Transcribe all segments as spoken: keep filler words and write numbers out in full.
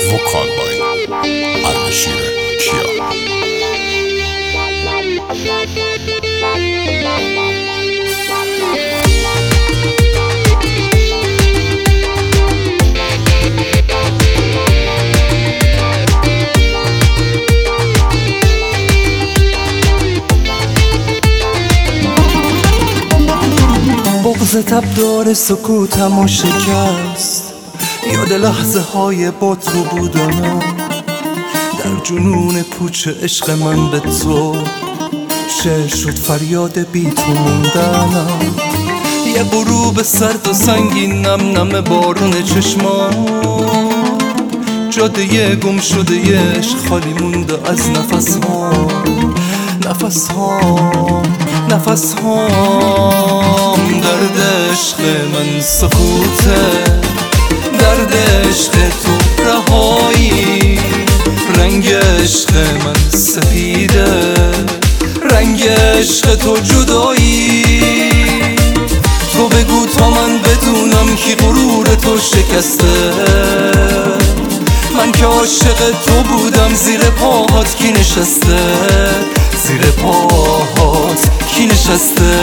Vokal by Ardashir Kia. بغض تبدار سکوتم و شکست، یاد لحظه های با تو بودنم، در جنون پوچ عشق من به تو شعر شد فریاد بی تو موندنم. یه غروب سرد و سنگین نم نم بارون چشمان، جاده گم شده یه عشق خالی مونده از نفس ها، نفس ها نفس ها. درد عشق من سکوته، درد عشق تو رهایی، رنگ عشق من سفیده، رنگ عشق تو جدایی. تو بگو تا من بدونم کی غرور تو شکسته، من که عاشق تو بودم زیر پاهات کی نشسته، زیر پاهات کی نشسته.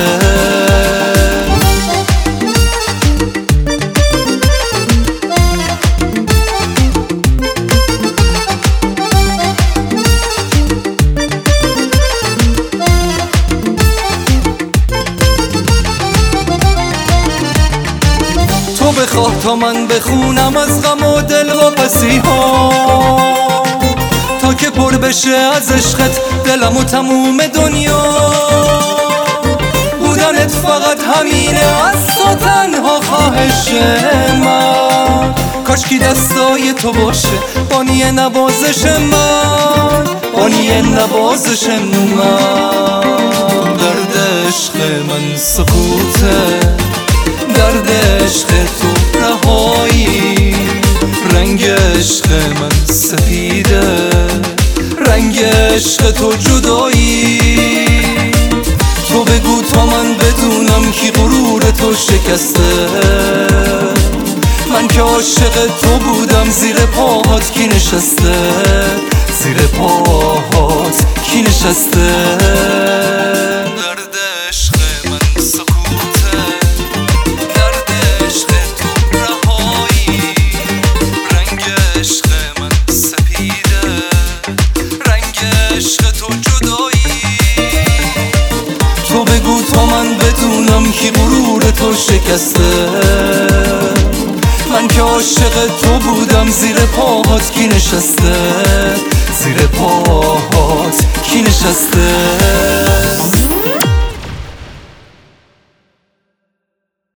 تو بخواه تا من بخونم از غم و دل واپسی ها، تا که پر بشه از عشقت دلم و تموم دنیا. بودنت فقط همینه از تو تنها خواهش من، کاشکی دستای تو باشه بانی نوازش من، بانی نوازش من. درد عشق من سکوته، درد عشق تو رهایی، رنگ عشق من سفیده، رنگ عشق تو جدایی. تو بگو تا من بدونم کی غرور تو شکسته، من که عاشق تو بودم زیر پاهات کی نشسته، زیر پاهات کی نشسته. درد عشق من سکوته، درد عشق تو رهایی، رنگ عشق من سپیده، رنگ عشق تو جدایی. تو بگو تا من بدونم کی غرور تو شکسته، من که عاشق تو بودم زیر پاهات کی نشسته، زیر پاهات کی نشسته.